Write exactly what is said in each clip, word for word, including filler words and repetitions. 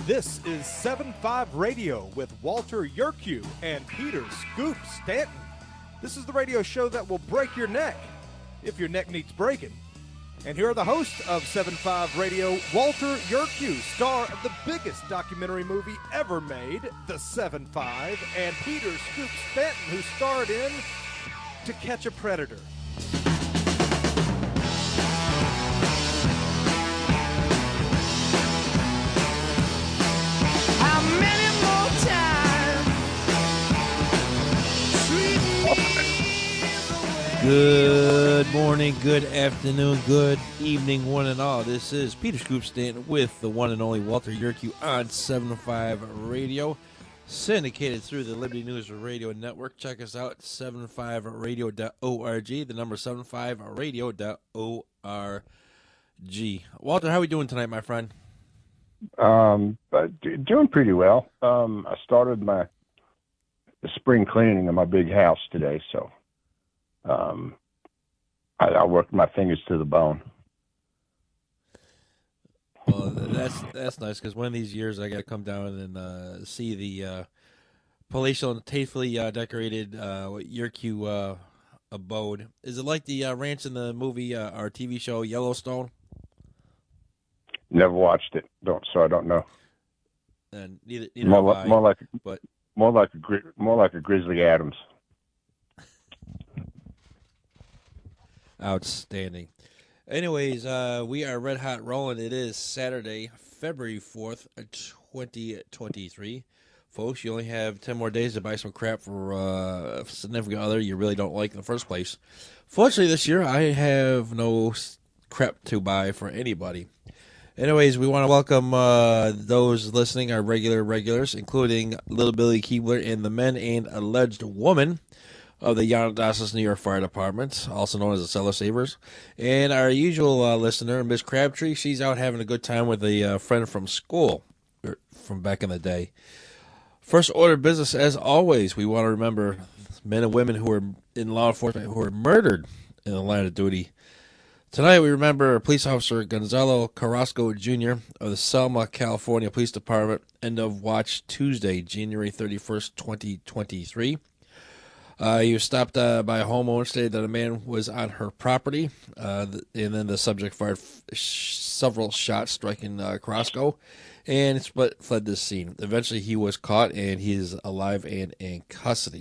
This is seven five Radio with Walter Yerkew and Peter Scoop Stanton. This is the radio show that will break your neck, if your neck needs breaking. And here are the hosts of seven five Radio, Walter Yerkew, star of the biggest documentary movie ever made, The seven five, and Peter Scoop Stanton, who starred in To Catch a Predator. Good morning, good afternoon, good evening, one and all. This is Peter Scoop Stanton with the one and only Walter Yerkew on seven five Radio, syndicated through the Liberty News Radio Network. Check us out, seven five radio dot org, the number seven five radio dot org. Walter, how are we doing tonight, my friend? Um, but doing pretty well. Um, I started my the spring cleaning of my big house today, so um, I, I worked my fingers to the bone. Well, that's that's nice, because one of these years I got to come down and uh, see the uh, palatial and tastefully uh, decorated uh, Yerkew uh, abode. Is it like the uh, ranch in the movie uh, or T V show Yellowstone? Never watched it, don't so I don't know. And neither, neither more, have li- more I, like but more like a gri- more like a Grizzly Adams. Outstanding. Anyways, uh, we are red hot rolling. It is Saturday, February fourth, twenty twenty-three. Folks, you only have ten more days to buy some crap for uh, a significant other you really don't like in the first place. Fortunately, this year I have no crap to buy for anybody. Anyways, we want to welcome uh, those listening, our regular regulars, including Little Billy Keebler and the men and alleged woman of the Yanadosas, New York Fire Department, also known as the Cellar Savers. And our usual uh, listener, Miss Crabtree, she's out having a good time with a uh, friend from school, or from back in the day. First order of business, as always, we want to remember men and women who are in law enforcement who are murdered in the line of duty. Tonight we remember Police Officer Gonzalo Carrasco, Junior of the Selma, California Police Department, end of watch Tuesday, January thirty-first, twenty twenty-three. Uh, he was stopped uh, by a homeowner, stated that a man was on her property, uh, and then the subject fired f- several shots, striking uh, Carrasco, and split, fled the scene. Eventually he was caught, and he is alive and in custody.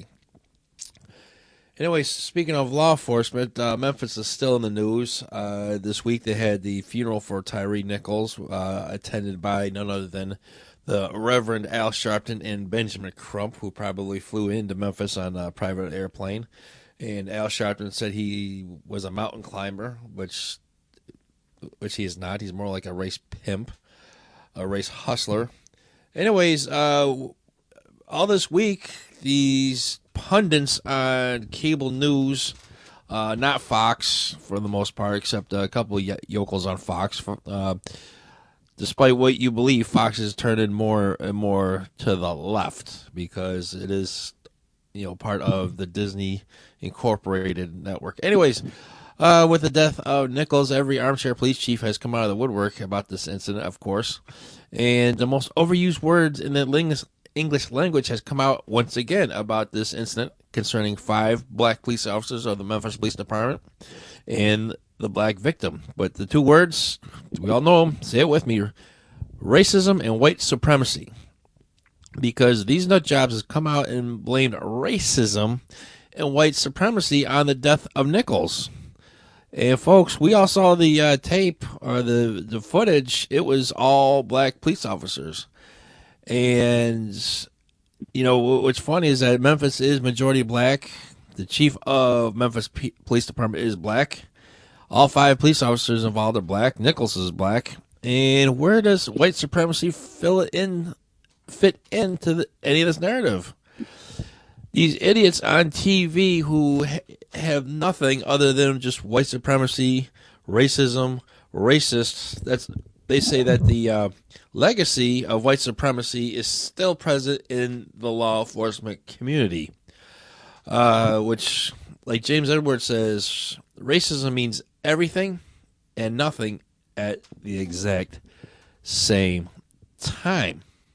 Anyway, speaking of law enforcement, uh, Memphis is still in the news. Uh, this week they had the funeral for Tyree Nichols, uh, attended by none other than the Reverend Al Sharpton and Benjamin Crump, who probably flew into Memphis on a private airplane. And Al Sharpton said he was a mountain climber, which which he is not. He's more like a race pimp, a race hustler. Anyways, uh, all this week, these pundits on cable news, uh, not Fox for the most part, except a couple of yokels on Fox, uh, despite what you believe, Fox is turning more and more to the left because it is, you know, part of the Disney Incorporated network. Anyways, uh, with the death of Nichols, every armchair police chief has come out of the woodwork about this incident, of course. And the most overused words in the English language has come out once again about this incident concerning five black police officers of the Memphis Police Department and the black victim. But the two words, we all know them, say it with me, racism and white supremacy. Because these nut jobs has come out and blamed racism and white supremacy on the death of Nichols. And folks, we all saw the uh, tape or the, the footage. It was all black police officers. And, you know, what's funny is that Memphis is majority black. The chief of Memphis P- Police Department is black. All five police officers involved are black. Nichols is black. And where does white supremacy fill it in, fit into the, any of this narrative? These idiots on T V who ha- have nothing other than just white supremacy, racism, racist. That's they say that the uh, legacy of white supremacy is still present in the law enforcement community, uh, which, like James Edwards says, racism means everything and nothing at the exact same time.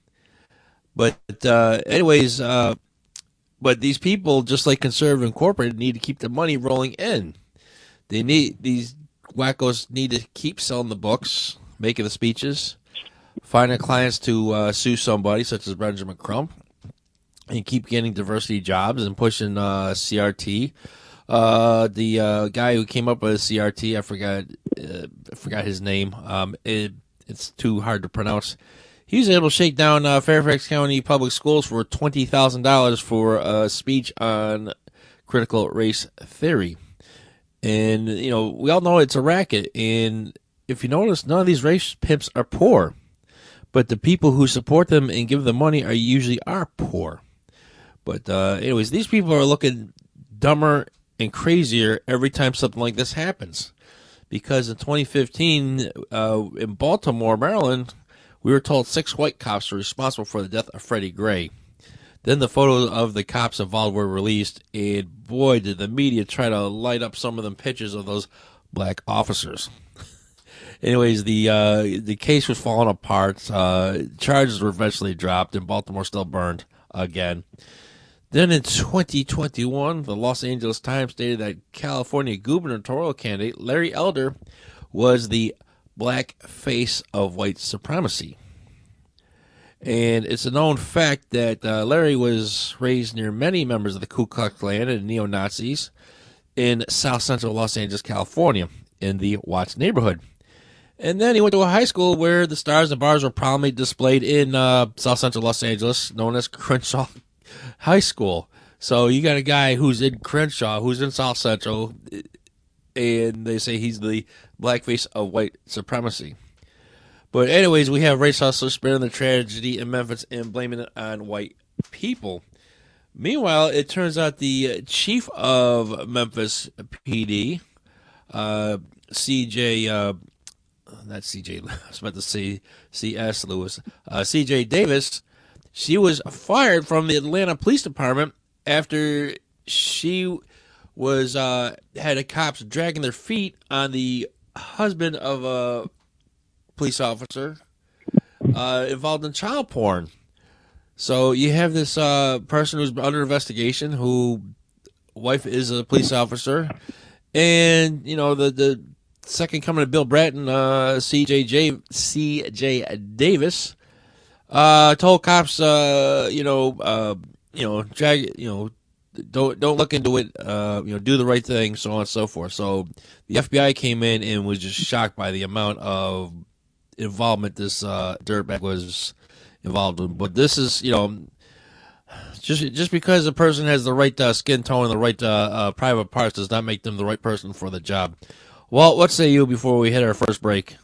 But uh, anyways, uh, but these people, just like Conservative Incorporated, need to keep the money rolling in. They need these wackos need to keep selling the books, making the speeches, finding clients to uh, sue somebody, such as Benjamin Crump, and keep getting diversity jobs and pushing uh, C R T. Uh, the uh, guy who came up with C R T, I forgot, uh, I forgot his name. Um, it, it's too hard to pronounce. He was able to shake down uh, Fairfax County Public Schools for twenty thousand dollars for a speech on critical race theory. And, you know, we all know it's a racket. And if you notice, none of these race pimps are poor. But the people who support them and give them money are usually are poor. But uh, anyways, these people are looking dumber and crazier every time something like this happens. Because in twenty fifteen, uh, in Baltimore, Maryland, we were told six white cops were responsible for the death of Freddie Gray. Then the photos of the cops involved were released, and boy, did the media try to light up some of them pictures of those black officers. Anyways, the uh, the case was falling apart. Uh, charges were eventually dropped, and Baltimore still burned again. Then in twenty twenty-one, the Los Angeles Times stated that California gubernatorial candidate Larry Elder was the black face of white supremacy. And it's a known fact that uh, Larry was raised near many members of the Ku Klux Klan and neo-Nazis in South Central Los Angeles, California, in the Watts neighborhood. And then he went to a high school where the stars and bars were prominently displayed in uh, South Central Los Angeles, known as Crenshaw High School. So you got a guy who's in Crenshaw, who's in South Central, and they say he's the blackface of white supremacy. But anyways, we have race hustlers spreading the tragedy in Memphis and blaming it on white people. Meanwhile, it turns out the chief of Memphis P D, uh, C J, uh, not C J, I was about to say C S Lewis, uh, C J Davis, she was fired from the Atlanta Police Department after she was uh, had the cops dragging their feet on the husband of a police officer uh, involved in child porn. So you have this uh, person who's under investigation, who wife is a police officer, and you know the the second coming of Bill Bratton, uh, C J J C J Davis, uh, told cops, uh, you know, uh, you know, drag, you know. Don't don't look into it. Uh, you know, do the right thing, so on and so forth. So the F B I came in and was just shocked by the amount of involvement this uh, dirtbag was involved in. But this is, you know, just just because a person has the right uh, skin tone and the right uh, uh, private parts does not make them the right person for the job. Well, what say you before we hit our first break?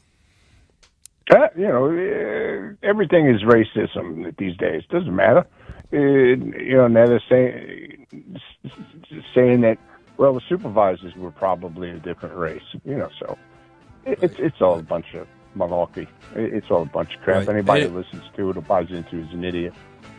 Uh, you know, everything is racism these days. Doesn't matter. Uh, you know, now they're saying, saying that, well, the supervisors were probably a different race. You know, so it, it's it's all a bunch of malarkey. It's all a bunch of crap. Right. Anybody It, who listens to it or buys into it is an idiot.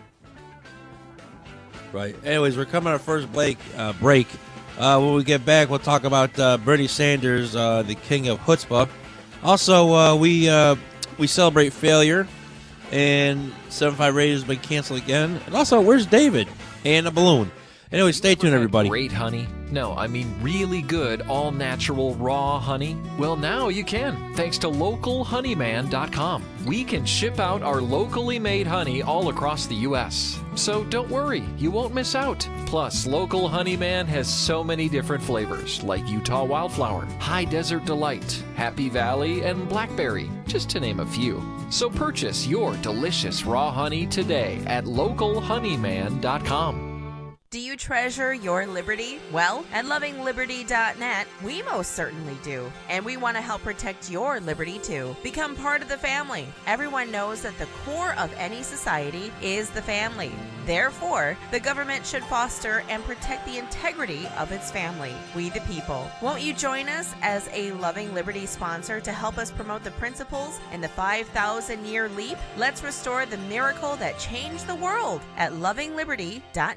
Right. Anyways, we're coming to our first break. Uh, break. Uh, when we get back, we'll talk about uh, Bernie Sanders, uh, the king of chutzpah. Also, uh, we uh, we celebrate failure. And seven five Radio's been canceled again. And also, where's David? And a balloon. Anyway, stay tuned, everybody. Great honey. No, I mean really good, all-natural, raw honey. Well, now you can, thanks to local honey man dot com. We can ship out our locally made honey all across the U S So don't worry, you won't miss out. Plus, Local Honeyman has so many different flavors, like Utah Wildflower, High Desert Delight, Happy Valley, and Blackberry, just to name a few. So purchase your delicious raw honey today at local honey man dot com. Do you treasure your liberty? Well, at loving liberty dot net, we most certainly do. And we want to help protect your liberty too. Become part of the family. Everyone knows that the core of any society is the family. Therefore, the government should foster and protect the integrity of its family, we the people. Won't you join us as a Loving Liberty sponsor to help us promote the principles in the five thousand year leap? Let's restore the miracle that changed the world at loving liberty dot net.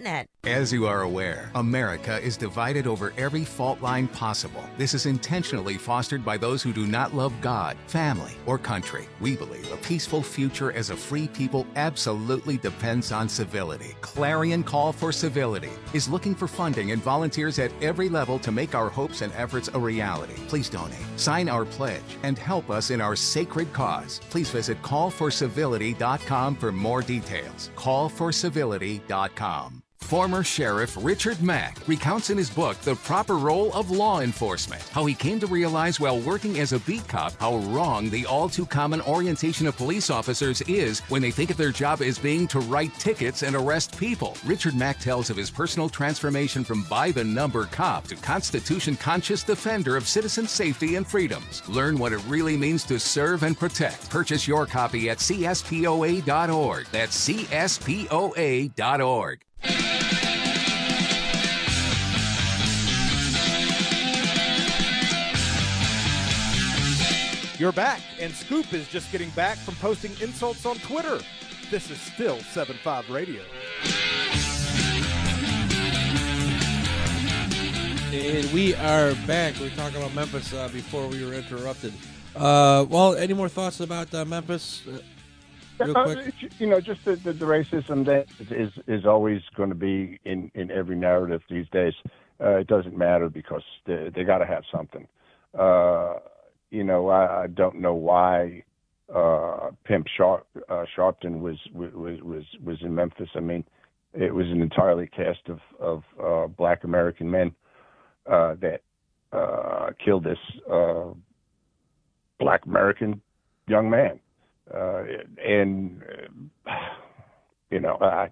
As you are aware, America is divided over every fault line possible. This is intentionally fostered by those who do not love God, family, or country. We believe a peaceful future as a free people absolutely depends on civility. Clarion Call for Civility is looking for funding and volunteers at every level to make our hopes and efforts a reality. Please donate, sign our pledge, and help us in our sacred cause. Please visit call for civility dot com for more details. call for civility dot com. Former Sheriff Richard Mack recounts in his book The Proper Role of Law Enforcement, how he came to realize while working as a beat cop how wrong the all-too-common orientation of police officers is when they think of their job as being to write tickets and arrest people. Richard Mack tells of his personal transformation from by-the-number cop to Constitution-conscious defender of citizen safety and freedoms. Learn what it really means to serve and protect. Purchase your copy at C S P O A dot org. That's C S P O A dot org. You're back, and Scoop is just getting back from posting insults on Twitter. This is still seven five Radio. And we are back. We were talking about Memphis uh, before we were interrupted. Uh, well, any more thoughts about uh, Memphis? Uh, real uh, quick. You know, just the, the, the racism that is is always going to be in, in every narrative these days. Uh, it doesn't matter because they, they got to have something. Uh, You know, I, I don't know why uh, Pimp Sharp, uh, Sharpton was, was was was in Memphis. I mean, it was an entirely cast of of uh, Black American men uh, that uh, killed this uh, Black American young man, uh, and uh, you know, I,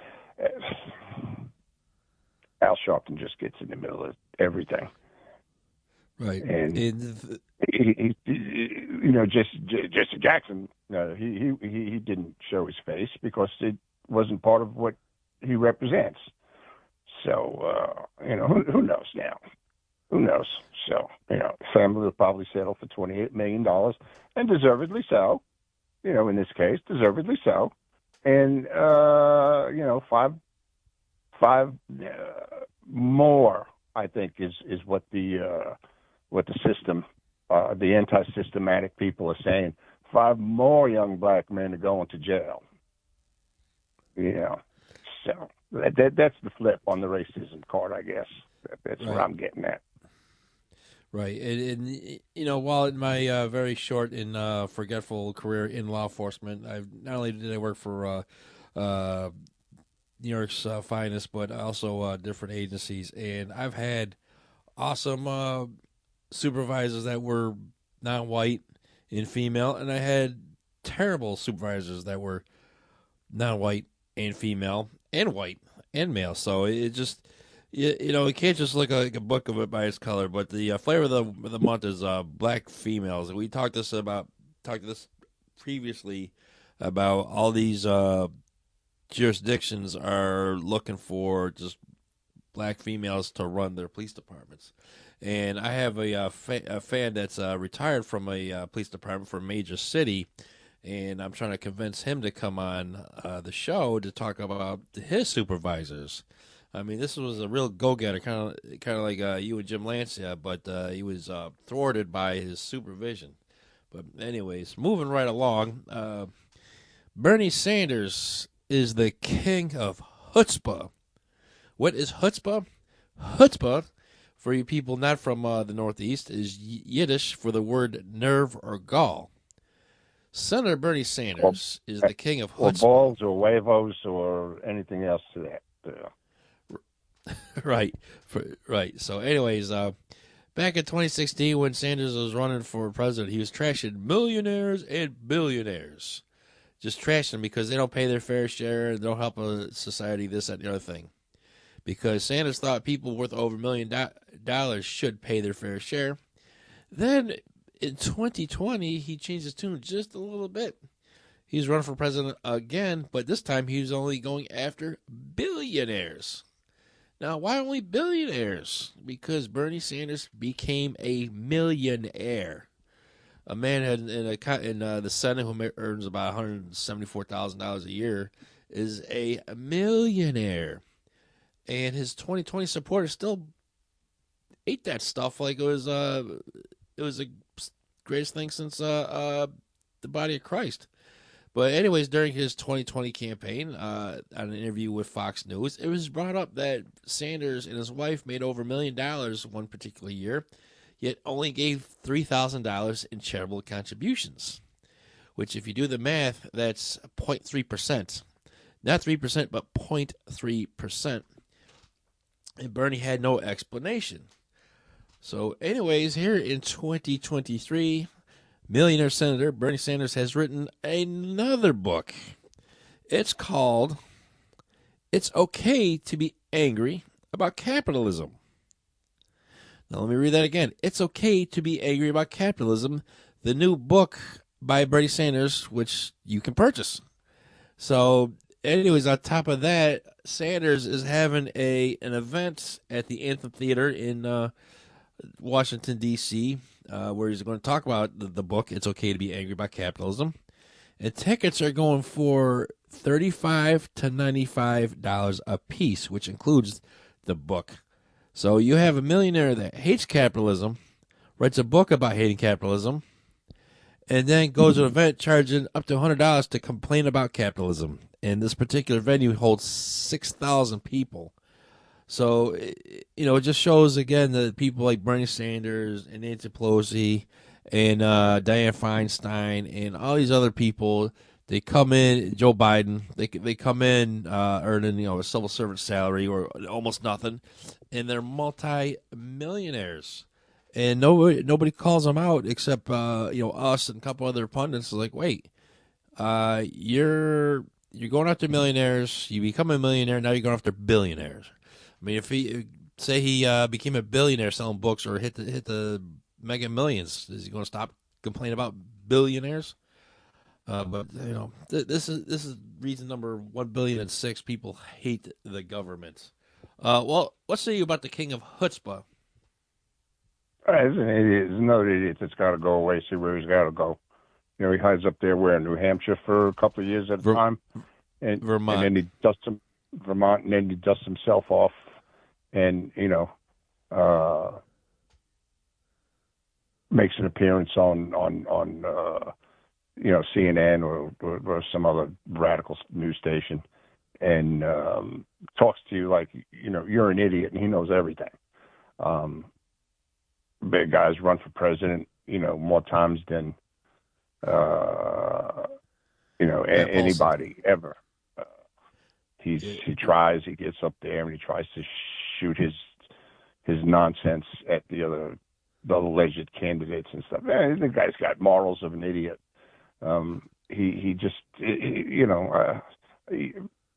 Al Sharpton just gets in the middle of everything. Right. And th- he, he, you know, Jesse, Jesse Jackson, uh, he, he he didn't show his face because it wasn't part of what he represents. So, uh, you know, who, who knows now? Who knows? So, you know, the family will probably settle for twenty-eight million dollars, and deservedly so. You know, in this case, deservedly so. And, uh, you know, five, five uh, more, I think, is, is what the... Uh, what the system, uh, the anti-systematic people are saying. Five more young black men are going to jail. You know, so that, that that's the flip on the racism card, I guess. That, that's right. What I'm getting at. Right, and, and you know, while in my uh, very short and uh, forgetful career in law enforcement, I've not only did I work for uh, uh, New York's uh, finest, but also uh, different agencies, and I've had awesome uh, supervisors that were non-white and female, and I had terrible supervisors that were non-white and female and white and male. So it just, you, you know, you can't just look like a book of it by its color. But the uh, flavor of the, of the month is uh, black females. We talked this about talked this previously about all these uh, jurisdictions are looking for just black females to run their police departments. And I have a, uh, fa- a fan that's uh, retired from a uh, police department for a major city, and I'm trying to convince him to come on uh, the show to talk about his supervisors. I mean, this was a real go-getter, kind of kind of like uh, you and Jim Lancia, but uh, he was uh, thwarted by his supervision. But anyways, moving right along, uh, Bernie Sanders is the king of chutzpah. What is chutzpah? Chutzpah, for you people not from uh, the Northeast, is Yiddish for the word nerve or gall. Senator Bernie Sanders or, is the king of chutzpah. Or balls or huevos or anything else to that. Uh. right, for, right. So anyways, uh, back in twenty sixteen when Sanders was running for president, he was trashing millionaires and billionaires. Just trashing them because they don't pay their fair share and don't help a society, this, that, and the other thing. Because Sanders thought people worth over a million do- dollars should pay their fair share. Then in twenty twenty, he changed his tune just a little bit. He's running for president again, but this time he was only going after billionaires. Now, why only billionaires? Because Bernie Sanders became a millionaire. A man in, in, a, in uh, the Senate who earns about one hundred seventy-four thousand dollars a year is a millionaire. and his twenty twenty supporters still ate that stuff like it was uh it was the greatest thing since uh uh the body of Christ. But anyways, during his twenty twenty campaign, uh, on an interview with Fox News, it was brought up that Sanders and his wife made over a million dollars one particular year, yet only gave three thousand dollars in charitable contributions, which if you do the math, that's zero point three percent. Not three percent, but zero point three percent. And Bernie had no explanation. So anyways, here in twenty twenty-three... millionaire Senator Bernie Sanders has written another book. It's called It's Okay to Be Angry About Capitalism. Now, let me read that again. It's Okay to Be Angry About Capitalism, the new book by Bernie Sanders, which you can purchase. So, anyways, on top of that, Sanders is having a an event at the Anthem Theater in uh, Washington, D C, Uh, where he's going to talk about the, the book, It's Okay to Be Angry About Capitalism. And tickets are going for thirty-five to ninety-five dollars a piece, which includes the book. So you have a millionaire that hates capitalism, writes a book about hating capitalism, and then goes to an event charging up to one hundred dollars to complain about capitalism. And this particular venue holds six thousand people. So, you know, it just shows, again, that people like Bernie Sanders and Nancy Pelosi and uh, Dianne Feinstein and all these other people, they come in, Joe Biden, they they come in uh, earning, you know, a civil servant salary or almost nothing, and they're multi-millionaires. And nobody, nobody calls them out except, uh, you know, us and a couple other pundits. Like, wait, uh, you're you're going after millionaires, you become a millionaire, now you're going after billionaires. I mean, if he say he uh, became a billionaire selling books or hit the hit the mega millions, is he going to stop complaining about billionaires? Uh, but you know, th- this is this is reason number one billion and six. People hate the government. Uh, well, let's say about the king of chutzpah. Uh, he's an idiot. He's another idiot that's got to go away. See where he's got to go. You know, he hides up there where in New Hampshire for a couple of years at a Ver- time, and Vermont, and then he dusts him, Vermont, and then he dusts himself off. And, you know, uh, makes an appearance on, on, on uh, you know, C N N or, or, or some other radical news station and um, talks to you like, you know, you're an idiot and he knows everything. Um, big guys run for president, you know, more times than, uh, you know, a- anybody ever. Uh, he's He tries, he gets up there and he tries to shoot his his nonsense at the other the alleged candidates and stuff. Man, the guy's got morals of an idiot. Um, he he just he, you know uh, he,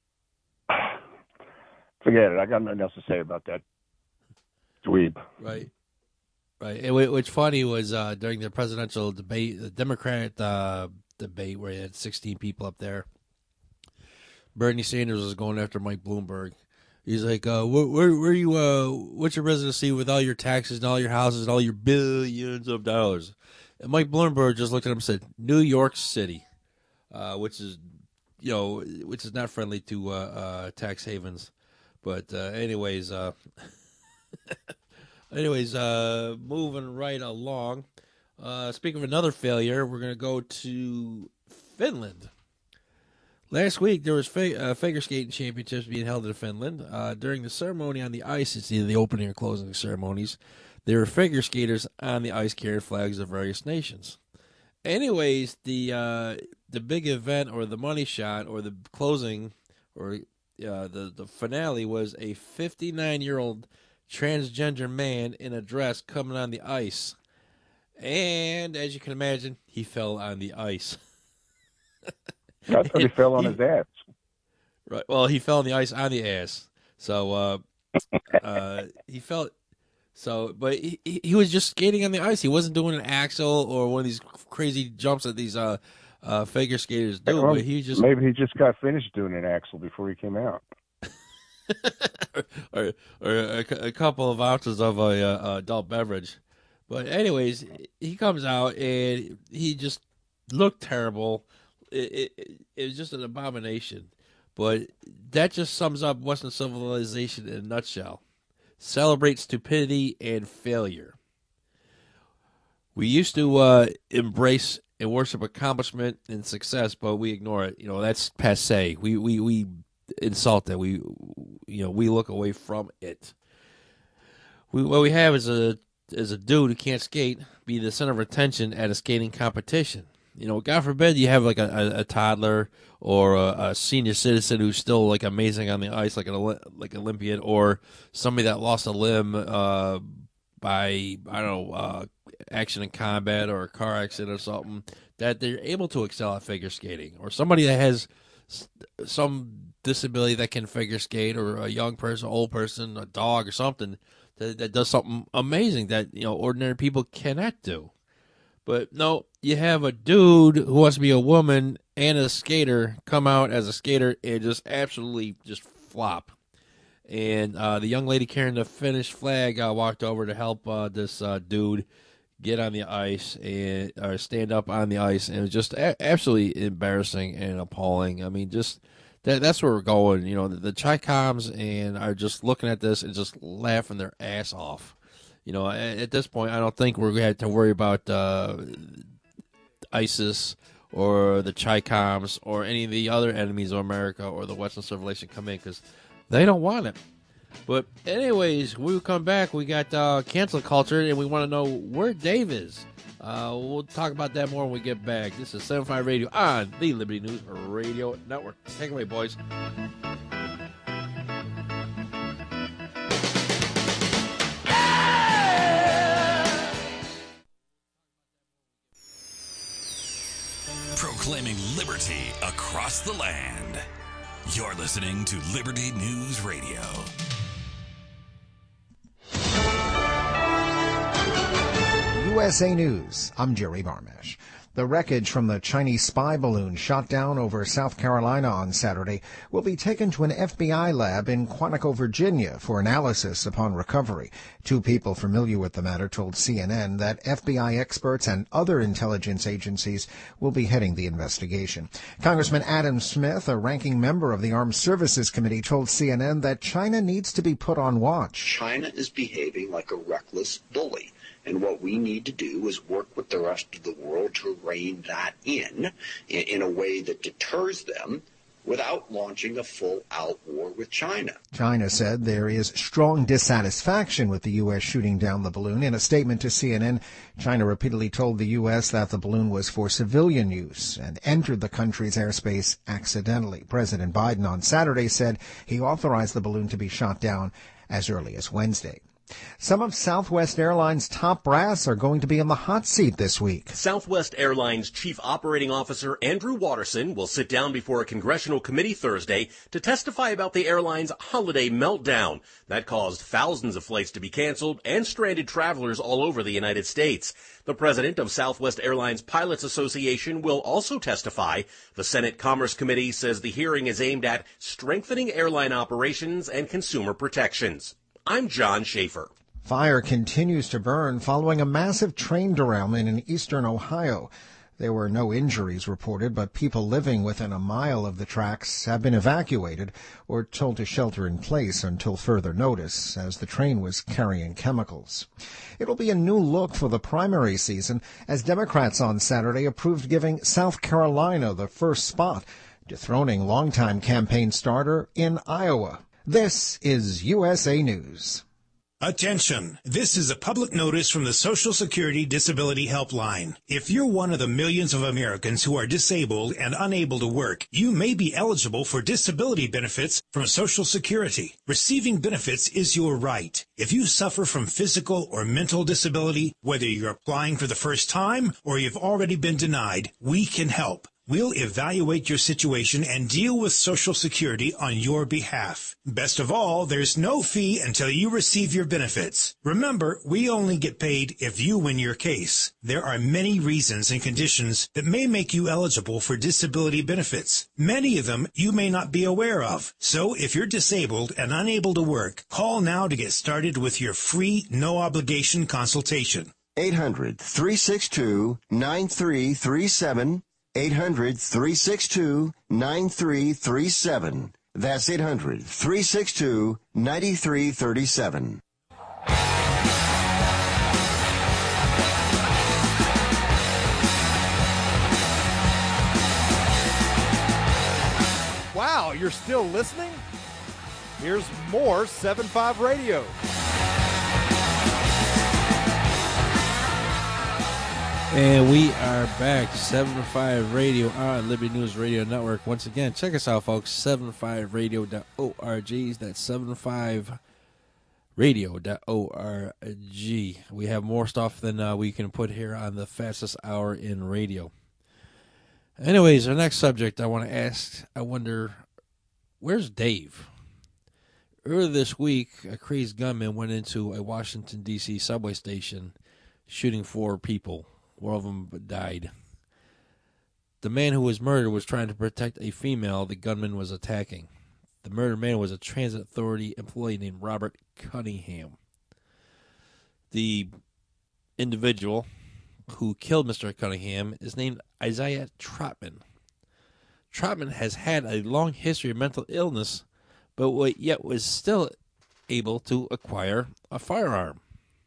forget it. I got nothing else to say about that dweeb. Right, right. And what's funny was uh, during the presidential debate, the Democrat uh, debate, where he had sixteen people up there. Bernie Sanders was going after Mike Bloomberg. He's like, uh, where, where, where you, uh, what's your residency with all your taxes and all your houses and all your billions of dollars? And Mike Bloomberg just looked at him and said, New York City, uh, which is, you know, which is not friendly to uh, uh, tax havens. But uh, anyways, uh, anyways, uh, moving right along. Uh, speaking of another failure, we're going to go to Finland. Last week, there was fa- uh, figure skating championships being held in Finland. Uh, during the ceremony on the ice, it's either the opening or closing ceremonies, there were figure skaters on the ice carrying flags of various nations. Anyways, the uh, the big event or the money shot or the closing or uh, the, the finale was a fifty-nine-year-old transgender man in a dress coming on the ice. And as you can imagine, he fell on the ice. I thought he fell on he, his ass. Right. Well, he fell on the ice on the ass. So uh, uh, he fell. So, but he, he was just skating on the ice. He wasn't doing an axel or one of these crazy jumps that these uh, uh, figure skaters do. Well, but he just maybe he just got finished doing an axel before he came out. or or a, a couple of ounces of a, a adult beverage. But anyways, he comes out and he just looked terrible. It, it, it was just an abomination. But that just sums up Western civilization in a nutshell. Celebrate stupidity and failure. We used to uh, embrace and worship accomplishment and success, but we ignore it. You know, that's passé. We we we insult that. We you know we look away from it. We what we have is a is a dude who can't skate be the center of attention at a skating competition. You know, God forbid you have like a, a, a toddler or a, a senior citizen who's still like amazing on the ice, like an like Olympian, or somebody that lost a limb uh, by I don't know uh, action in combat or a car accident or something, that they're able to excel at figure skating, or somebody that has some disability that can figure skate, or a young person, old person, a dog, or something that, that does something amazing that you know ordinary people cannot do. But no, you have a dude who wants to be a woman and a skater come out as a skater and just absolutely just flop. And uh, the young lady carrying the Finnish flag uh, walked over to help uh, this uh, dude get on the ice and or stand up on the ice, and it was just a- absolutely embarrassing and appalling. I mean, just that, that's where we're going. You know, the, the Chi-Coms and are just looking at this and just laughing their ass off. You know, at, at this point, I don't think we're going to have to worry about uh, ISIS or the Chi-Coms or any of the other enemies of America or the Western civilization come in, because they don't want it. But anyways, when we come back, we got uh, cancel culture, and we want to know where Dave is. Uh, we'll talk about that more when we get back. This is seven five Radio on the Liberty News Radio Network. Take it away, boys. Proclaiming liberty across the land. You're listening to Liberty News Radio. U S A News, I'm Jerry Barmash. The wreckage from the Chinese spy balloon shot down over South Carolina on Saturday will be taken to an F B I lab in Quantico, Virginia for analysis upon recovery. Two people familiar with the matter told C N N that F B I experts and other intelligence agencies will be heading the investigation. Congressman Adam Smith, a ranking member of the Armed Services Committee, told C N N that China needs to be put on watch. China is behaving like a reckless bully. And what we need to do is work with the rest of the world to rein that in, in, in a way that deters them without launching a full-out war with China. China said there is strong dissatisfaction with the U S shooting down the balloon. In a statement to C N N, China repeatedly told the U S that the balloon was for civilian use and entered the country's airspace accidentally. President Biden on Saturday said he authorized the balloon to be shot down as early as Wednesday. Some of Southwest Airlines' top brass are going to be in the hot seat this week. Southwest Airlines Chief Operating Officer Andrew Watterson will sit down before a congressional committee Thursday to testify about the airline's holiday meltdown that caused thousands of flights to be canceled and stranded travelers all over the United States. The president of Southwest Airlines Pilots Association will also testify. The Senate Commerce Committee says the hearing is aimed at strengthening airline operations and consumer protections. I'm John Schaefer. Fire continues to burn following a massive train derailment in eastern Ohio. There were no injuries reported, but people living within a mile of the tracks have been evacuated or told to shelter in place until further notice, as the train was carrying chemicals. It'll be a new look for the primary season, as Democrats on Saturday approved giving South Carolina the first spot, dethroning longtime campaign starter in Iowa. This is U S A News. Attention! This is a public notice from the Social Security Disability Helpline. If you're one of the millions of Americans who are disabled and unable to work, you may be eligible for disability benefits from Social Security. Receiving benefits is your right. If you suffer from physical or mental disability, whether you're applying for the first time or you've already been denied, we can help. We'll evaluate your situation and deal with Social Security on your behalf. Best of all, there's no fee until you receive your benefits. Remember, we only get paid if you win your case. There are many reasons and conditions that may make you eligible for disability benefits. Many of them you may not be aware of. So if you're disabled and unable to work, call now to get started with your free, no-obligation consultation. eight hundred, three six two, nine three three seven. eight hundred, three six two, nine three three seven. That's eight hundred, three six two, nine three three seven. Wow, you're still listening? Here's more seven five Radio. And we are back, seven five Radio on Liberty News Radio Network. Once again, check us out, folks, seven five radio dot org. That's seven five radio dot org. We have more stuff than uh, we can put here on the fastest hour in radio. Anyways, our next subject I want to ask, I wonder, where's Dave? Earlier this week, a crazed gunman went into a Washington, D C subway station shooting four people. One of them died. The man who was murdered was trying to protect a female the gunman was attacking. The murdered man was a transit authority employee named Robert Cunningham. The individual who killed Mister Cunningham is named Isaiah Trotman. Trotman has had a long history of mental illness, but yet was still able to acquire a firearm.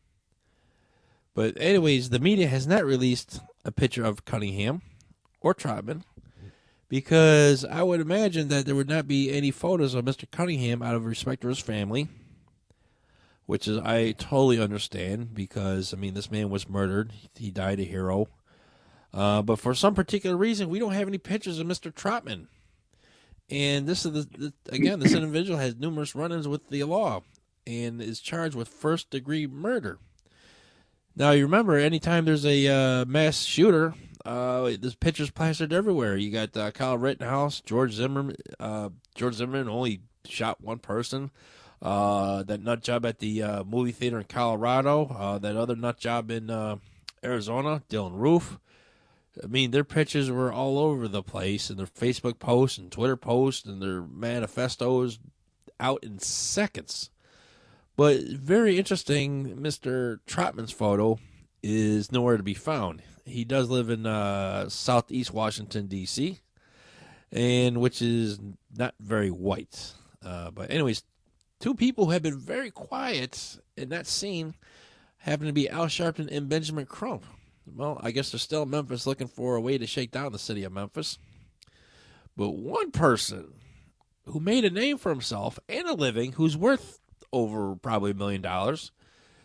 But anyways, the media has not released a picture of Cunningham or Trotman because I would imagine that there would not be any photos of Mister Cunningham out of respect for his family, which is I totally understand because, I mean, this man was murdered. He died a hero. Uh, but for some particular reason, we don't have any pictures of Mister Trotman. And this is, the, the again, this individual has numerous run-ins with the law and is charged with first-degree murder. Now, you remember, anytime there's a uh, mass shooter, uh, there's pictures plastered everywhere. You got uh, Kyle Rittenhouse, George Zimmerman. Uh, George Zimmerman only shot one person. Uh, that nut job at the uh, movie theater in Colorado. Uh, that other nut job in uh, Arizona, Dylan Roof. I mean, their pictures were all over the place, and their Facebook posts and Twitter posts and their manifestos out in seconds. But very interesting, Mister Trotman's photo is nowhere to be found. He does live in uh, southeast Washington, D C, and which is not very white. Uh, but anyways, two people who have been very quiet in that scene happen to be Al Sharpton and Benjamin Crump. Well, I guess they're still in Memphis looking for a way to shake down the city of Memphis. But one person who made a name for himself and a living, who's worth over probably a million dollars,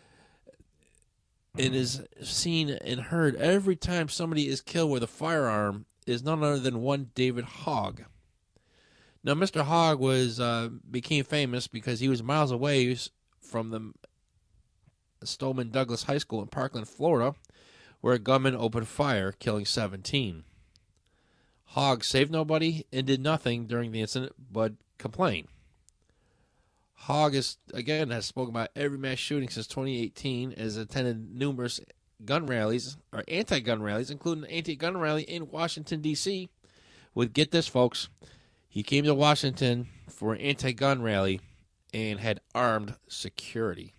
and is seen and heard every time somebody is killed with a firearm, is none other than one David Hogg. Now, Mister Hogg was uh, became famous because he was miles away from the Stoneman Douglas High School in Parkland, Florida, where a gunman opened fire, killing seventeen. Hogg saved nobody and did nothing during the incident but complain. Hogg, is, again, has spoken about every mass shooting since twenty eighteen, has attended numerous gun rallies, or anti-gun rallies, including an anti-gun rally in Washington, D C, with, get this, folks, he came to Washington for an anti-gun rally and had armed security.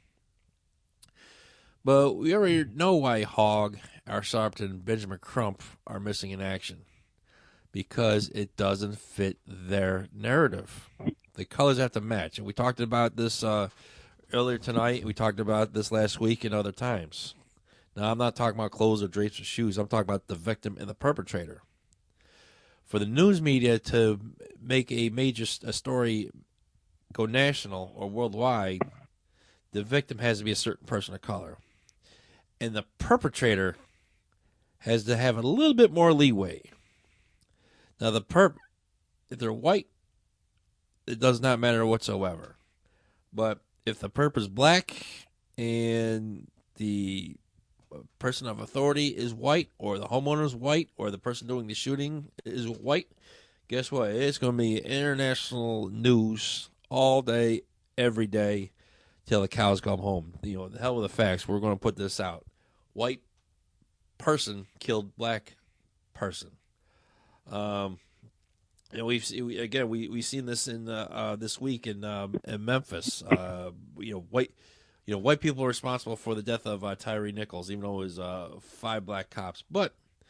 But we already know why Hogg, Al Sharpton, and Benjamin Crump are missing in action. Because it doesn't fit their narrative. The colors have to match. And we talked about this uh, earlier tonight. We talked about this last week and other times. Now, I'm not talking about clothes or drapes or shoes. I'm talking about the victim and the perpetrator. For the news media to make a major a story go national or worldwide, the victim has to be a certain person of color. And the perpetrator has to have a little bit more leeway. Now, the perp, if they're white, it does not matter whatsoever. But if the perp is black and the person of authority is white, or the homeowner is white, or the person doing the shooting is white, guess what? It's going to be international news all day, every day, till the cows come home. You know, the hell with the facts. We're going to put this out. White person killed black person. Um, and we've we, again we we've seen this in uh, uh, this week in um, in Memphis. Uh, you know, white you know white people are responsible for the death of uh, Tyree Nichols, even though it was uh, five black cops. But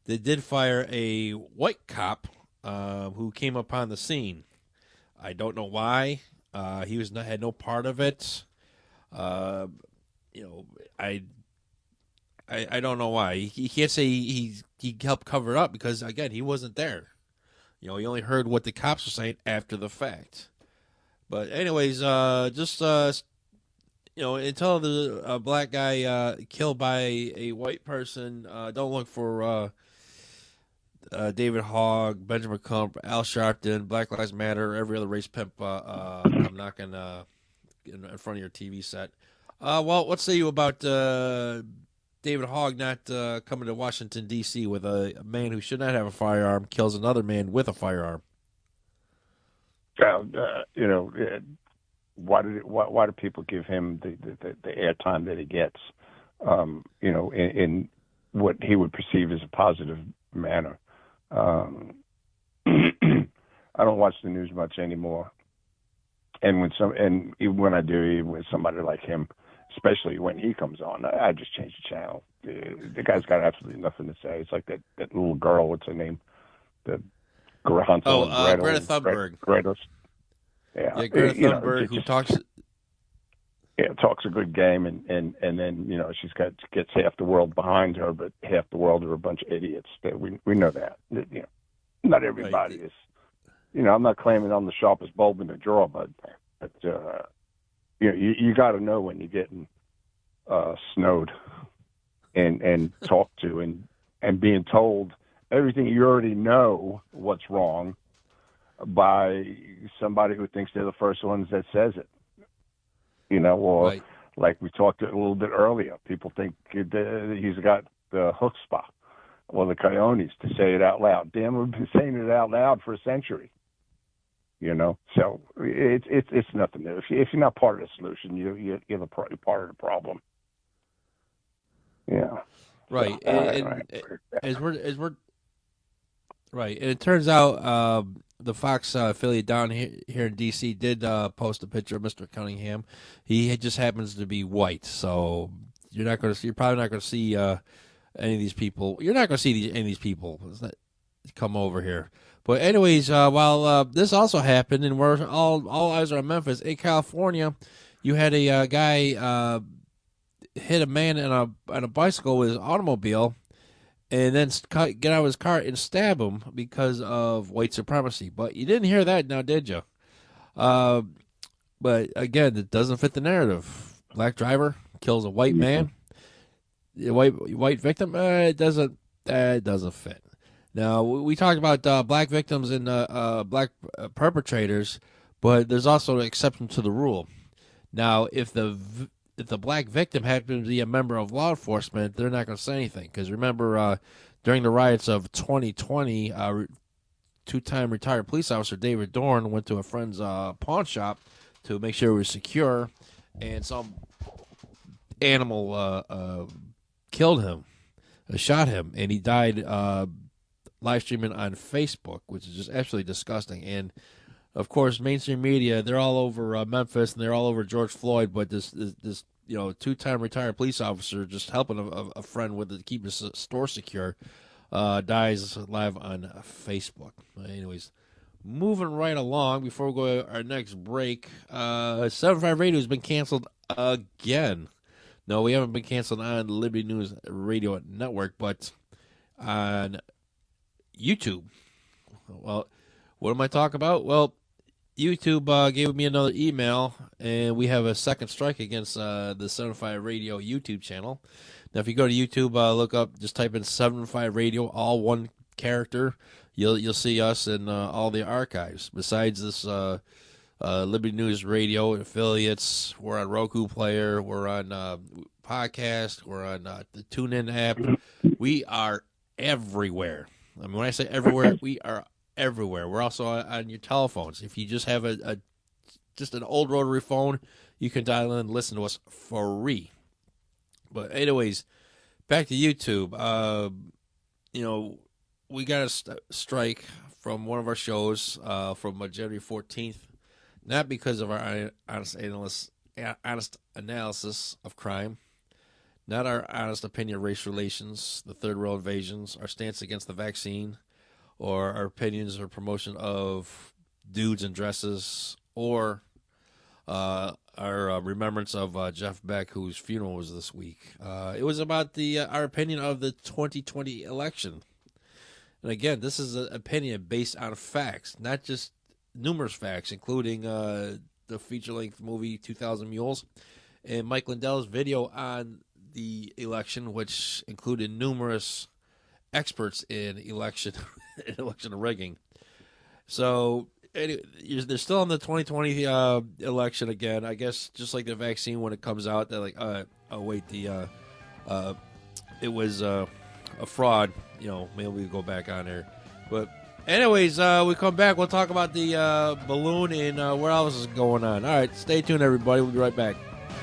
they did fire a white cop uh, who came upon the scene. I don't know why. Uh, he was not, had no part of it. Uh, you know, I, I, I don't know why. He, he can't say he, he he helped cover it up because again he wasn't there. You know, he only heard what the cops were saying after the fact. But anyways, uh, just uh, you know, until the uh, black guy uh, killed by a, a white person, uh, don't look for uh, uh, David Hogg, Benjamin Crump, Al Sharpton, Black Lives Matter, every other race pimp. Uh, uh, I'm knocking uh, in, in front of your T V set. Uh, well, what say you about uh, David Hogg not uh, coming to Washington, D C with a, a man who should not have a firearm kills another man with a firearm? Uh, you know, why did it, why, why do people give him the, the, the airtime that he gets? Um, you know, in, in what he would perceive as a positive manner. Um, I don't watch the news much anymore, and when some and even when I do, even with somebody like him, especially when he comes on, I, I just change the channel. The, the guy's got absolutely nothing to say. It's like that, that little girl. What's her name? The Hansel oh, and uh, Gretel, Greta Thunberg. Greta, yeah, yeah, Greta you Thunberg, know, who just, talks. Yeah, talks a good game, and, and, and then you know she's got gets half the world behind her, but half the world are a bunch of idiots. That we we know that. that you know, not everybody right. is. You know, I'm not claiming I'm the sharpest bulb in the drawer, but but uh, you know, you you got to know when you're getting uh, snowed and and talked to and and being told everything you already know what's wrong by somebody who thinks they're the first ones that says it. You know, or right. like we talked a little bit earlier, people think he's got the chutzpah or the coyones to say it out loud. Damn, we've been saying it out loud for a century. You know, so it's it's it's nothing new. If, you, if you're not part of the solution, you you you're the part of the problem. Yeah. Right, So, and, right, and right. as we're as we're right, and it turns out uh, the Fox uh, affiliate down here, here in D C did uh, post a picture of Mister Cunningham. He just happens to be white, so you're not going to see. You're probably not going to see uh, any of these people. You're not going to see these, any of these people come over here. But anyways, uh, while uh, this also happened, and we're all all eyes are on Memphis in California, you had a uh, guy. Uh, hit a man in a on a bicycle with his automobile and then get out of his car and stab him because of white supremacy. But you didn't hear that now, did you? Uh, but again, it doesn't fit the narrative. Black driver kills a white man. The white white victim, uh, it doesn't uh, it doesn't fit. Now, we talked about uh, black victims and uh, uh, black perpetrators, but there's also an exception to the rule. Now, if the If the black victim happens to be a member of law enforcement, they're not going to say anything. Because remember, uh, during the riots of twenty twenty, uh, two-time retired police officer David Dorn went to a friend's uh, pawn shop to make sure it was secure, and some animal uh, uh, killed him, uh, shot him, and he died uh, live streaming on Facebook, which is just absolutely disgusting. And of course, mainstream media, they're all over uh, Memphis and they're all over George Floyd, but this, this, this you know, two-time retired police officer just helping a, a friend with it, keep his store secure, uh, dies live on Facebook. Anyways, moving right along before we go to our next break, uh, seven five Radio has been canceled again. No, we haven't been canceled on the Liberty News Radio Network, but on YouTube. Well, what am I talking about? Well, YouTube uh, gave me another email, and we have a second strike against uh, the seven five Radio YouTube channel. Now, if you go to YouTube, uh, look up, just type in seven five Radio, all one character. You'll you'll see us in uh, all the archives. Besides this uh, uh, Liberty News Radio affiliates, we're on Roku Player, we're on uh, podcast, we're on uh, the TuneIn app. We are everywhere. I mean, when I say everywhere, we are everywhere. We're also on your telephones. If you just have a, a just an old rotary phone, you can dial in and listen to us for free. But anyways, back to YouTube. Uh, you know, we got a st- strike from one of our shows uh, from uh, January fourteenth, not because of our honest analysis, honest analysis of crime, not our honest opinion of race relations, the third world invasions, our stance against the vaccine, or our opinions or promotion of dudes in dresses, or uh, our uh, remembrance of uh, Jeff Beck, whose funeral was this week. Uh, it was about the uh, our opinion of the twenty twenty election. And again, this is an opinion based on facts, not just numerous facts, including uh, the feature-length movie two thousand Mules and Mike Lindell's video on the election, which included numerous experts in election election rigging. So anyway, they're still in the twenty twenty uh, election again. I guess just like the vaccine, when it comes out, they're like, uh, oh wait, the uh, uh, it was uh, a fraud. You know, maybe we go back on there. But anyways, uh, we come back. We'll talk about the uh, balloon and uh, what else is going on. All right, stay tuned, everybody. We'll be right back.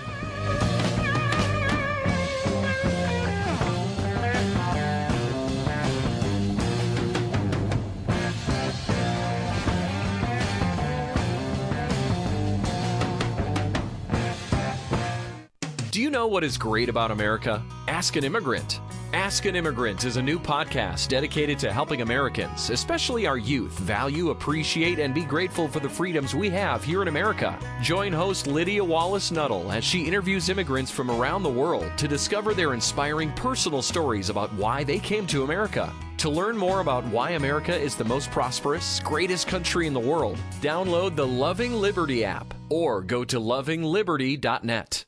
Do you know what is great about America? Ask an Immigrant. Ask an Immigrant is a new podcast dedicated to helping Americans, especially our youth, value, appreciate, and be grateful for the freedoms we have here in America. Join host Lydia Wallace Nuttall as she interviews immigrants from around the world to discover their inspiring personal stories about why they came to America. To learn more about why America is the most prosperous, greatest country in the world, download the Loving Liberty app or go to loving liberty dot net.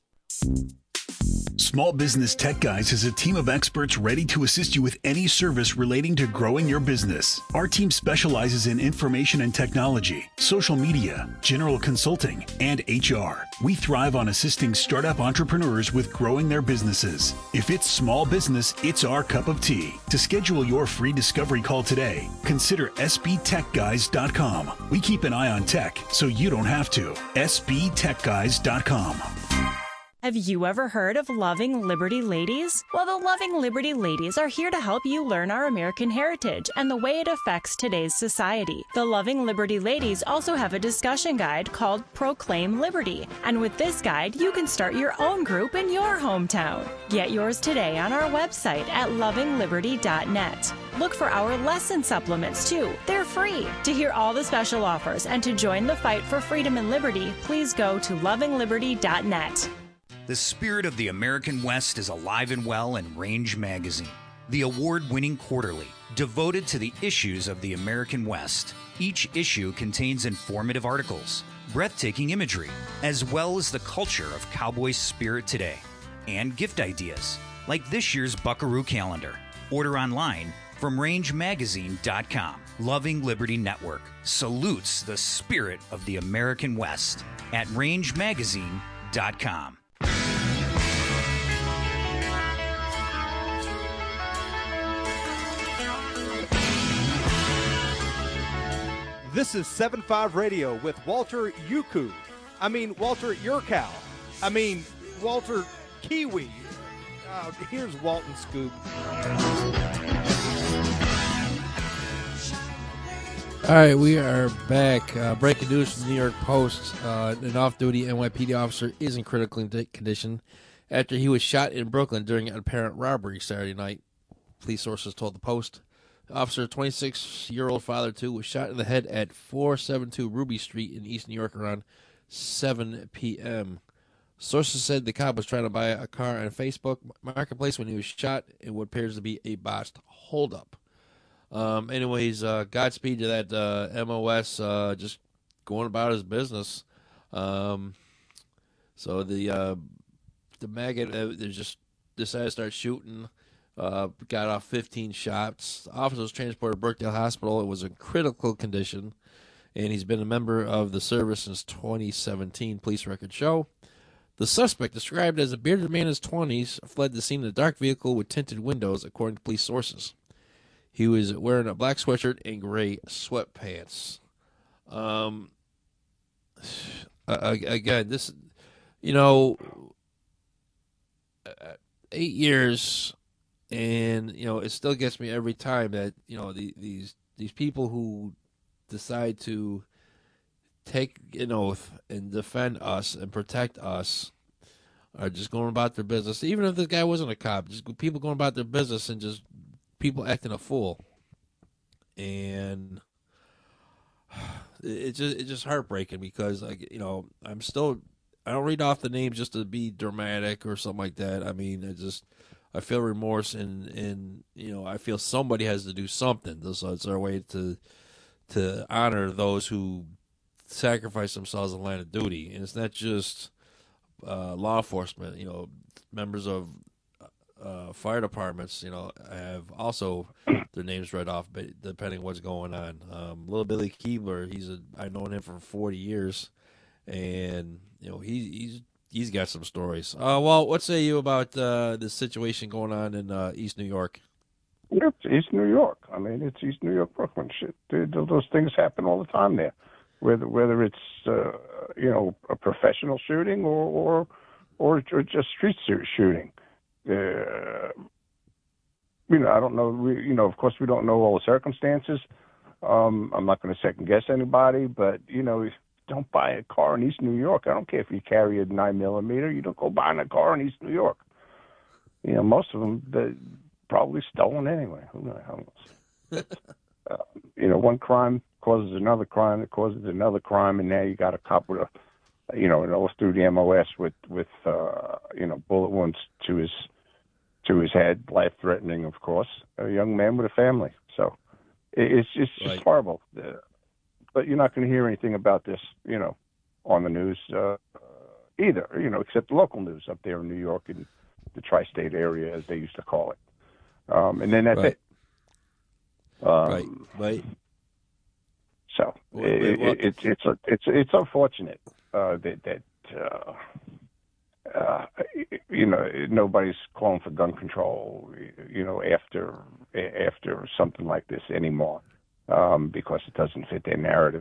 Small Business Tech Guys is a team of experts ready to assist you with any service relating to growing your business. Our team specializes in information and technology, social media, general consulting, and H R. We thrive on assisting startup entrepreneurs with growing their businesses. If it's small business, it's our cup of tea. To schedule your free discovery call today, consider S B tech guys dot com. We keep an eye on tech so you don't have to. S B tech guys dot com. Have you ever heard of Loving Liberty Ladies? Well, the Loving Liberty Ladies are here to help you learn our American heritage and the way it affects today's society. The Loving Liberty Ladies also have a discussion guide called Proclaim Liberty. And with this guide, you can start your own group in your hometown. Get yours today on our website at loving liberty dot net. Look for our lesson supplements, too. They're free. To hear all the special offers and to join the fight for freedom and liberty, please go to loving liberty dot net. The spirit of the American West is alive and well in Range Magazine, the award-winning quarterly devoted to the issues of the American West. Each issue contains informative articles, breathtaking imagery, as well as the culture of cowboy spirit today, and gift ideas, like this year's Buckaroo calendar. Order online from range magazine dot com. Loving Liberty Network salutes the spirit of the American West at range magazine dot com. This is seven five Radio with Walter Yuku. I mean, Walter Yurkow. I mean, Walter Kiwi. Uh, here's Walton Scoop. All right, we are back. Uh, breaking news from the New York Post. Uh, an off-duty N Y P D officer is in critical condition after he was shot in Brooklyn during an apparent robbery Saturday night. Police sources told the Post. The officer, twenty-six-year-old father, too, was shot in the head at four seventy-two Ruby Street in East New York around seven p.m. Sources said the cop was trying to buy a car on Facebook Marketplace when he was shot in what appears to be a botched holdup. Um, anyways, uh, Godspeed to that uh, M O S uh, just going about his business. Um, so the uh, the maggot uh, they just decided to start shooting. Uh, got off fifteen shots. The officer was transported to Brookdale Hospital. It was in critical condition, and he's been a member of the service since twenty seventeen. Police records show. The suspect, described as a bearded man in his twenties, fled the scene in a dark vehicle with tinted windows, according to police sources. He was wearing a black sweatshirt and gray sweatpants. Um, again, this, you know, eight years, and you know, it still gets me every time that you know the, these these people who decide to take an oath and defend us and protect us are just going about their business. Even if this guy wasn't a cop, just people going about their business and just people acting a fool. And it's just it's just heartbreaking because, like, you know, I'm still I don't read off the names just to be dramatic or something like that. I mean, I just I feel remorse and and you know I feel somebody has to do something. So it's our way to to honor those who sacrifice themselves in the line of duty, and it's not just uh, law enforcement. You know, members of uh, fire departments, you know, have also their names read off, but depending on what's going on. Um, Little Billy Keebler, he's a I've known him for forty years, and you know he, he's he's got some stories. Uh, well, what say you about uh, the situation going on in uh, East New York? It's East New York. I mean, it's East New York, Brooklyn. Shit, those things happen all the time there. Whether whether it's uh, you know a professional shooting or or or, or just street shooting. Uh, you know, I don't know. We, you know, of course, we don't know all the circumstances. Um, I'm not going to second guess anybody, but you know, don't buy a car in East New York. I don't care if you carry a nine millimeter. You don't go buying a car in East New York. You know, most of them they're probably stolen anyway. Who the hell knows? uh, you know, one crime causes another crime that causes another crime, and now you got a cop with a, you know, it all through the M O S with with uh, you know bullet wounds to his. to his head, life-threatening, of course, a young man with a family. So it's just, it's just horrible. Uh, but you're not going to hear anything about this, you know, on the news uh, either, you know, except the local news up there in New York and the tri-state area, as they used to call it. Um, and then that's right. it. Um, right, right. So Wait, wait, it, it, it's it's it's it's unfortunate uh, that that. Uh, Uh, you know, nobody's calling for gun control, you know, after after something like this anymore, um, because it doesn't fit their narrative.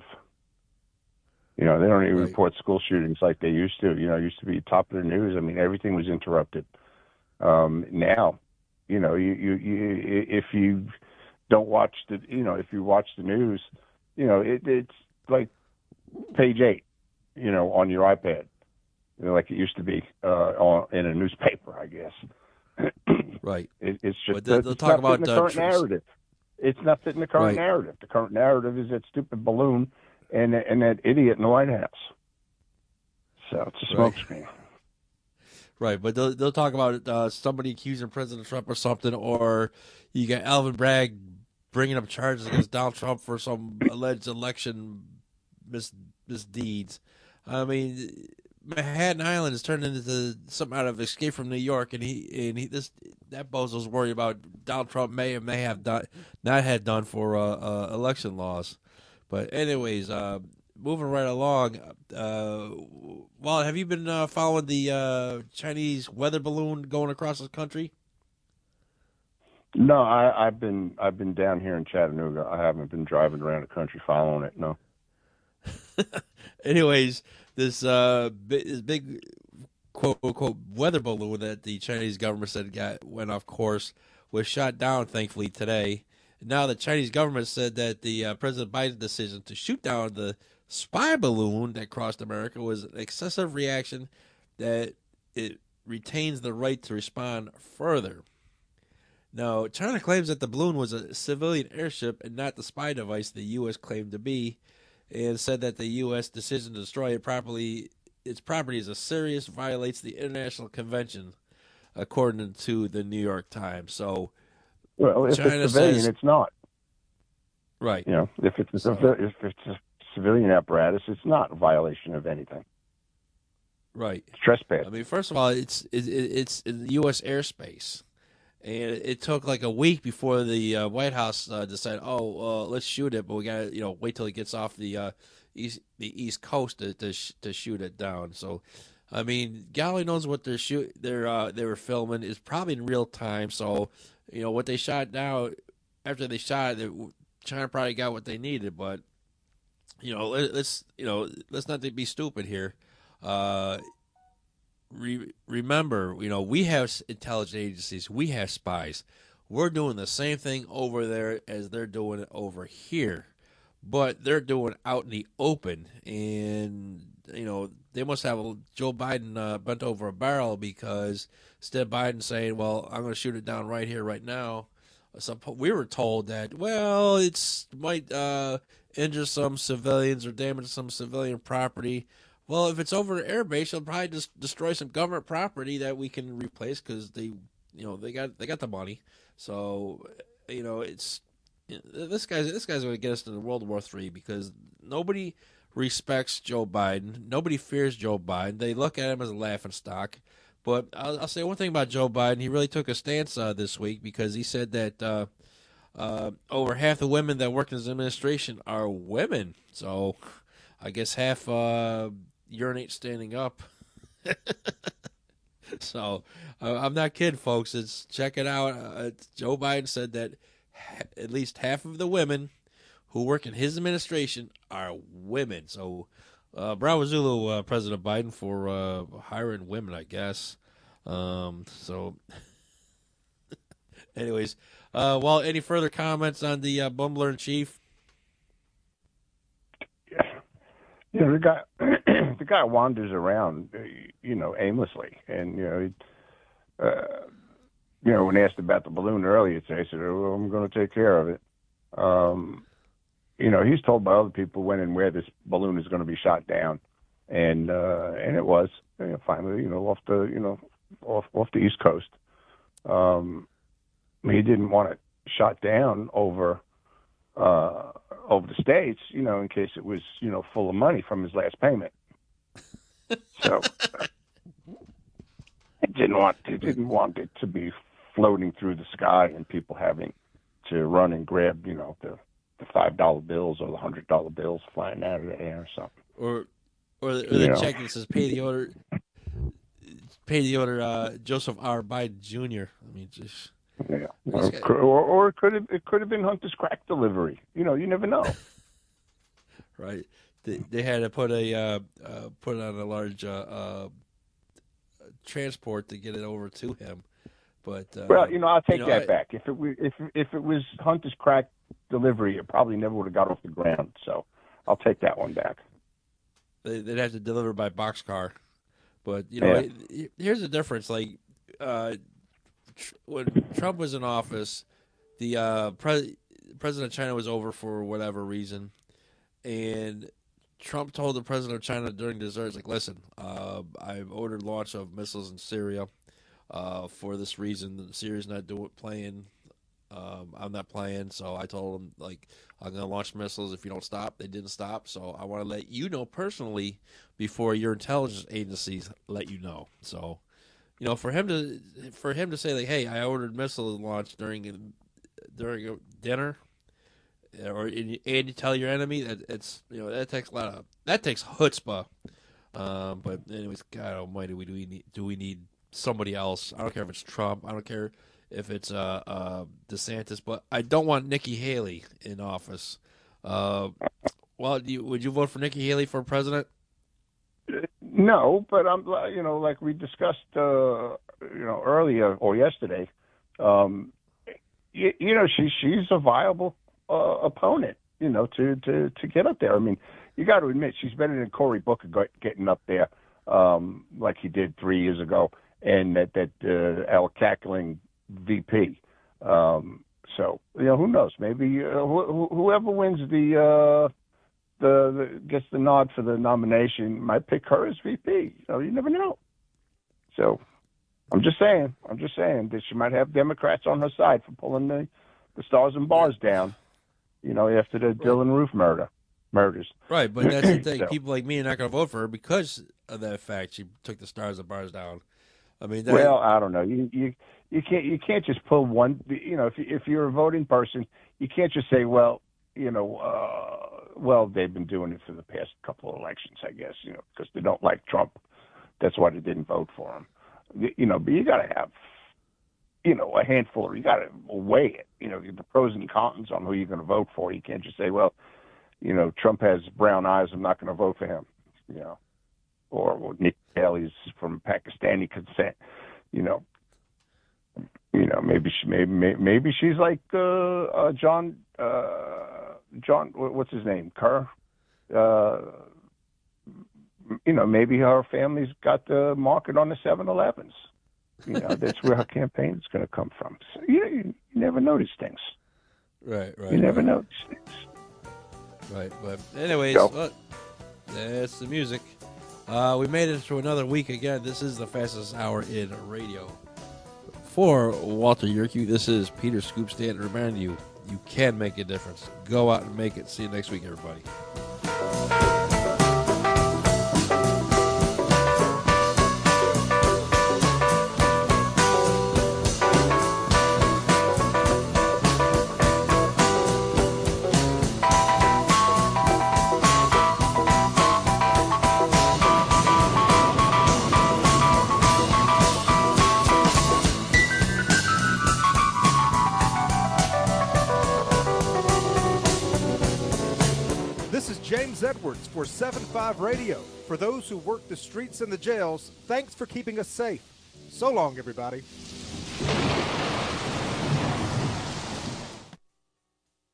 You know, they don't even right. report school shootings like they used to. You know, it used to be top of the news. I mean, everything was interrupted. Um, now, you know, you, you, you if you don't watch the, you know, if you watch the news, you know, it, it's like page eight, you know, on your iPad. You know, like it used to be uh, on, in a newspaper, I guess. Right. It, it's just but they'll, they'll it's talk not about the uh, current tr- narrative. It's not fitting the current right. narrative. The current narrative is that stupid balloon and and that idiot in the White House. So it's a smokescreen. Right. right, but they'll they'll talk about uh, somebody accusing President Trump or something, or you got Alvin Bragg bringing up charges against Donald Trump for some alleged election mis- misdeeds. I mean, Manhattan Island is turned into something out of Escape from New York, and he and he this that bozo's worried about Donald Trump may or may have done not had done for uh, uh, election laws. But anyways, uh, moving right along. Uh, well, have you been uh, following the uh, Chinese weather balloon going across the country? No, I, I've been I've been down here in Chattanooga. I haven't been driving around the country following it. No. Anyways, this uh, this big quote unquote weather balloon that the Chinese government said got went off course was shot down, thankfully, today. Now the Chinese government said that the uh, President Biden's decision to shoot down the spy balloon that crossed America was an excessive reaction, that it retains the right to respond further. Now, China claims that the balloon was a civilian airship and not the spy device the U S claimed to be, and said that the U S decision to destroy it properly, its property is a serious violates the international convention, according to the New York Times. So, well, if China it's civilian, says, it's not. Right. You know, if it's a, So, if it's a civilian apparatus, it's not a violation of anything. Right. It's trespass. I mean, first of all, it's it, it's in U S airspace, and it took like a week before the uh, White House uh, decided, oh, uh, let's shoot it, but we got to you know wait till it gets off the uh, east the East Coast to to, sh- to shoot it down. So, I mean, golly knows what they're shoot they're uh, they were filming is probably in real time. So, you know what they shot now after they shot it, China probably got what they needed, but you know let, let's you know let's not be stupid here. Uh, re- remember, you know, we have intelligence agencies, we have spies. We're doing the same thing over there as they're doing it over here, but they're doing it out in the open. And you know, they must have Joe Biden uh, bent over a barrel, because instead of Biden saying, well, I'm going to shoot it down right here, right now, some, we were told that, well, it's might uh, injure some civilians or damage some civilian property. Well, if it's over an air base, it'll probably just destroy some government property that we can replace, because they, you know, they got they got the money. So, you know, it's this guy's this guy's going to get us into World War Three, because nobody respects Joe Biden. Nobody fears Joe Biden. They look at him as a laughingstock. But I'll, I'll say one thing about Joe Biden. He really took a stance uh, this week, because he said that uh, uh, over half the women that work in his administration are women. So I guess half uh, urinate standing up. So uh, I'm not kidding, folks. It's check it out. Uh, Joe Biden said that ha- at least half of the women who work in his administration are women. So uh, bravo Zulu, uh, President Biden, for uh, hiring women, I guess. Um, so, anyways, uh, well, any further comments on the uh, Bumbler in Chief? You know, the guy, the guy wanders around, you know, aimlessly, and you know, he, uh, you know, when asked about the balloon earlier today, he said, "Oh, I'm going to take care of it." Um, you know, he's told by other people when and where this balloon is going to be shot down, and uh, and it was you know, finally, you know, off the, you know, off off the East Coast. Um, he didn't want it shot down over. Uh, over the States, you know, in case it was, you know, full of money from his last payment. So I didn't want to, didn't want it to be floating through the sky and people having to run and grab, you know, the, the five dollar bills or the hundred dollar bills flying out of the air or something. Or, or the, or the check that says pay the order, pay the order, uh, Joseph R. Biden Junior I mean, just. Yeah, or, or, or it could have it could have been Hunter's crack delivery. You know, you never know. Right. They, they had to put a uh, uh, put on a large uh, uh, transport to get it over to him. But uh, well, you know, I'll take you know, that I, back. If it if if it was Hunter's crack delivery, it probably never would have got off the ground. So I'll take that one back. They, they'd have to deliver by boxcar. But you know, yeah. it, here's the difference. Like. Uh, When Trump was in office, the uh, pre- president of China was over for whatever reason, and Trump told the president of China during desserts, like, listen, uh, I've ordered launch of missiles in Syria uh, for this reason. Syria's not doing playing. Um, I'm not playing, so I told him, like, I'm going to launch missiles if you don't stop. They didn't stop, so I want to let you know personally before your intelligence agencies let you know. So... You know, for him to for him to say like, "Hey, I ordered missile launch during during a dinner," or and you tell your enemy that it's you know that takes a lot of that takes chutzpah. Um, but anyways, God Almighty, we do we need do we need somebody else? I don't care if it's Trump. I don't care if it's uh, uh DeSantis, but I don't want Nikki Haley in office. Uh, well, do you, would you vote for Nikki Haley for president? No, but I'm, you know, like we discussed, uh, you know, earlier or yesterday, um, you, you know, she she's a viable uh, opponent, you know, to, to, to get up there. I mean, you got to admit she's better than Cory Booker getting up there, um, like he did three years ago, and that that uh, Al cackling V P. Um, so you know, who knows? Maybe uh, wh- whoever wins the. Uh, The, the gets the nod for the nomination might pick her as V P. You know, you never know. So, I'm just saying. I'm just saying that she might have Democrats on her side for pulling the, the stars and bars down. You know, after the right. Dylan Roof murder, murders. Right, but that's the thing. So. People like me are not going to vote for her because of that fact. She took the stars and bars down. I mean, that... well, I don't know. You you you can't you can't just pull one. You know, if if you're a voting person, you can't just say, well, you know. Uh, Well, they've been doing it for the past couple of elections, I guess, you know, because they don't like Trump. That's why they didn't vote for him. You know, but you got to have, you know, a handful. You got to weigh it. You know, the pros and cons on who you're going to vote for. You can't just say, well, you know, Trump has brown eyes. I'm not going to vote for him. You know, or well, Nikki Haley's from Pakistani descent. You know, you know, maybe she, maybe maybe she's like uh, uh, John. Uh, John, what's his name? Kerr, uh, you know, maybe her family's got the market on the seven elevens. You know, that's where her campaign is going to come from. So, you know, you, you never know these things. Right, right. You never right. know these things. Right, but anyways, So- look, that's the music. Uh, we made it through another week again. This is the fastest hour in radio. For Walter Yerkew, this is Peter Scoop Stanton reminding you, you can make a difference. Go out and make it. See you next week, everybody. This is James Edwards for seven five Radio. For those who work the streets and the jails, thanks for keeping us safe. So long, everybody.